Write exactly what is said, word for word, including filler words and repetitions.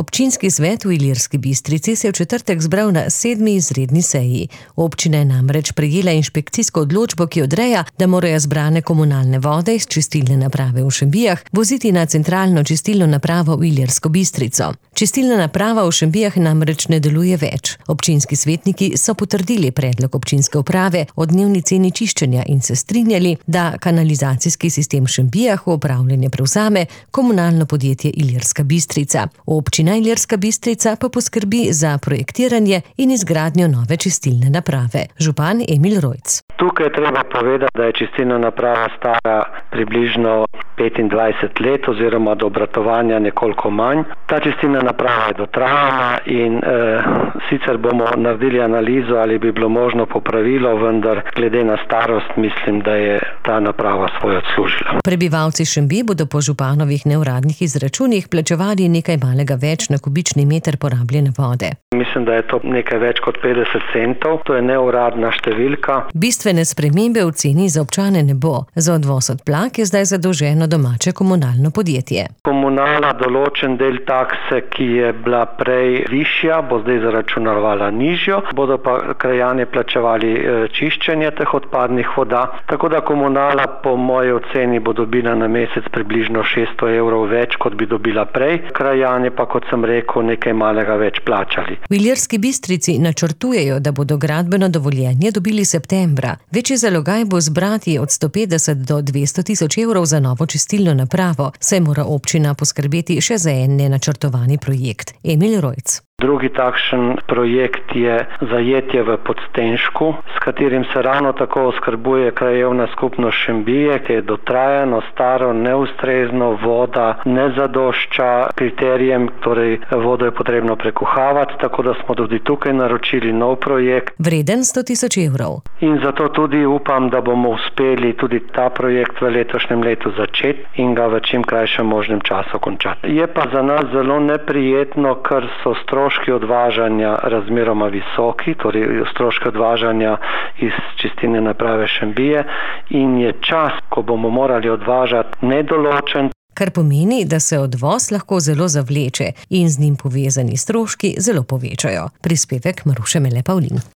Občinski svet v Ilirski Bistrici se je v četrtek zbral na sedmi izredni seji. Občina je namreč prejela inšpekcijsko odločbo, ki odreja, da morajo zbrane komunalne vode iz čistilne naprave v Šembijah voziti na centralno čistilno napravo v Ilirsko Bistrico. Čistilna naprava v Šembijah namreč ne deluje več. Občinski svetniki so potrdili predlog občinske uprave o dnevni ceni čiščenja in se strinjali, da kanalizacijski sistem v Šembijah v upravljanje prevzame komunalno podjetje Ilirska Bistrica. Občina Ilirska Bistrica pa poskrbi za projektiranje in izgradnjo nove čistilne naprave. Župan Emil Rojc. Tukaj je treba povedati, da je čistilna naprava stara približno petindvajset let oziroma do obratovanja nekoliko manj. Ta čistilna naprava je dotrajana in e, sicer bomo naredili analizo, ali bi bilo možno popravilo, vendar glede na starost mislim, da je ta naprava svoje odslužila. Prebivalci Šembij bodo po županovih neuradnih izračunih plačevali nekaj malega več na kubični meter porabljene vode. Mislim, da je to nekaj več kot petdeset centov, to je neuradna številka. Bistvene spremembe v ceni za občane ne bo. Za odvoz odplak je zdaj zadolženo domače komunalno podjetje. Komunala določen del takse, ki je bila prej višja, bo zdaj zaračunavala nižjo, bodo pa krajani plačevali čiščenje teh odpadnih voda, tako da komunala po moji oceni bo dobila na mesec približno šeststo evrov več, kot bi dobila prej. Krajani pa, kot sem rekel, nekaj malega več plačali. V Ilirski Bistrici načrtujejo, da bodo gradbeno dovoljenje dobili septembra. Večji zalogaj bo zbrati od sto petdeset do dvesto tisoč evrov za novo čistilno napravo, saj mora občina poskrbeti še za en nenačrtovani projekt. Emil Rojc. Drugi takšen projekt je zajetje v Podstenšku, s katerim se ravno tako oskrbuje krajevna skupnost Šembije, ki je dotrajano, staro, neustrezno, voda ne zadošča kriterijem, torej vodo je potrebno prekuhavati, tako da smo tudi tukaj naročili nov projekt. Vreden sto tisoč evrov. In zato tudi upam, da bomo uspeli tudi ta projekt v letošnjem letu začeti in ga v čim krajšem možnem času končati. Je pa za nas zelo neprijetno, ker so stroški odvažanja razmeroma visoki, torej stroški odvažanja iz čistilne naprave Šembije in je čas, ko bomo morali odvažati, nedoločen. Kar pomeni, da se odvoz lahko zelo zavleče in z njim povezani stroški zelo povečajo. Prispevek Maruše Mele Pavlin.